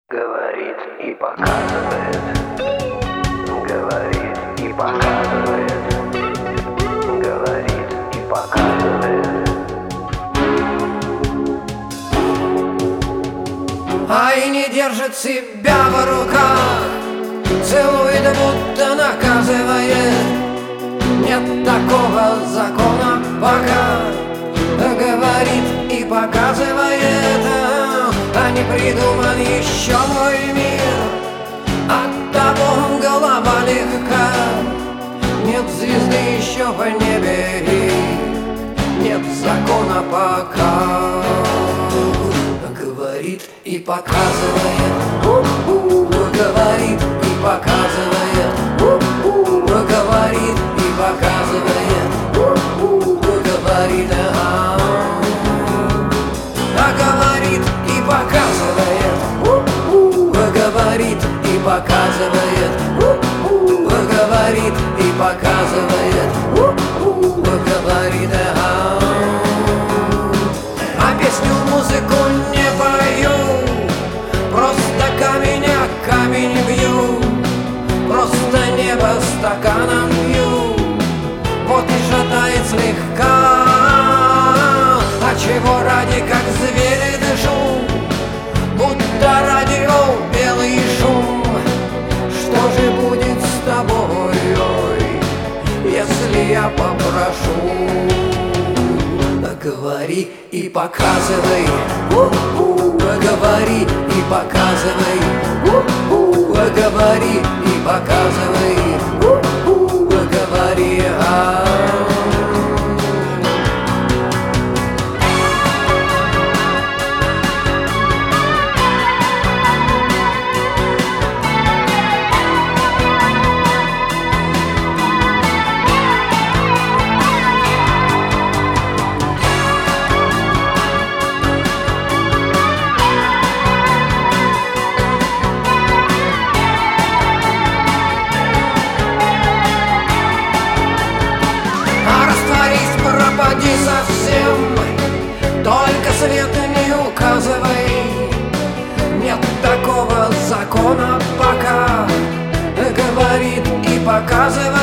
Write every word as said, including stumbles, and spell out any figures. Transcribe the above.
Говорит и показывает, говорит и показывает, говорит и показывает. А и не держит себя в руках, целует, будто наказывает. Нет такого закона пока. Говорит и показывает, а не придуман еще мой мир. Оттого голова легка. Нет звезды еще в небе и нет закона пока. Говорит и показывает, у-у, говорит и показывает, у-у, говорит и показывает, у-у, говорит, а, а говорит и показывает, у-у, говорит и показывает, у-у, говорит и показывает, у-у, говорит, а, а песню, музыку не пою, просто камень о камень бью, просто небо стаканом пью, вот и шатает слегка. А чего ради, как звери дышу, будто радио белый шум. Что же будет с тобой, ой, если я попрошу? Говори и показывай, у-у, говори и показывай, у-у, говори и показывай, у-у, говори, а. Пропади совсем, только свет не указывай. Нет такого закона пока. Говорит и показывает.